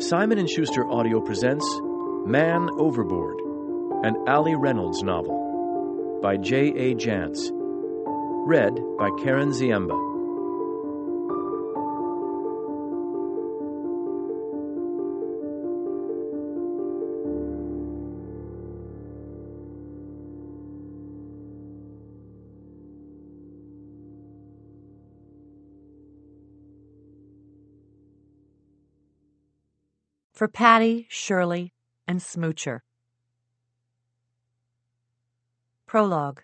Simon & Schuster Audio presents Man Overboard, an Ali Reynolds novel by J.A. Jantz. Read by Karen Ziemba. For Patty, Shirley, and Smoocher. Prologue.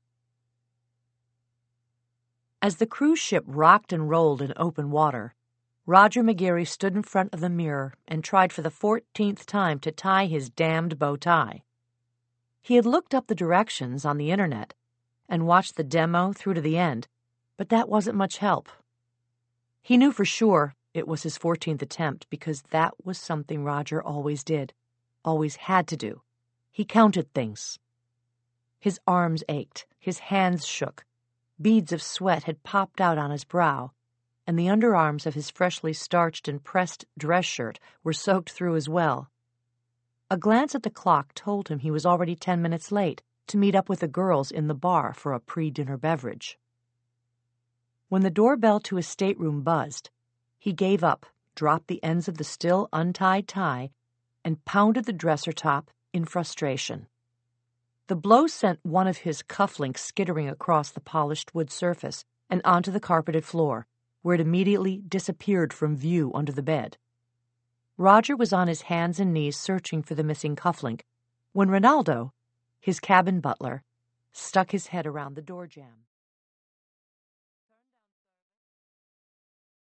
As the cruise ship rocked and rolled in open water, Roger McGarry stood in front of the mirror and tried for the 14th time to tie his damned bow tie. He had looked up the directions on the internet and watched the demo through to the end, but that wasn't much help. He knew for sure it was his 14th attempt because that was something Roger always did, always had to do. He counted things. His arms ached, his hands shook, beads of sweat had popped out on his brow, and the underarms of his freshly starched and pressed dress shirt were soaked through as well. A glance at the clock told him he was already 10 minutes late to meet up with the girls in the bar for a pre-dinner beverage. When the doorbell to his stateroom buzzed, he gave up, dropped the ends of the still untied tie, and pounded the dresser top in frustration. The blow sent one of his cufflinks skittering across the polished wood surface and onto the carpeted floor, where it immediately disappeared from view under the bed. Roger was on his hands and knees searching for the missing cufflink when Ronaldo, his cabin butler, stuck his head around the door jamb.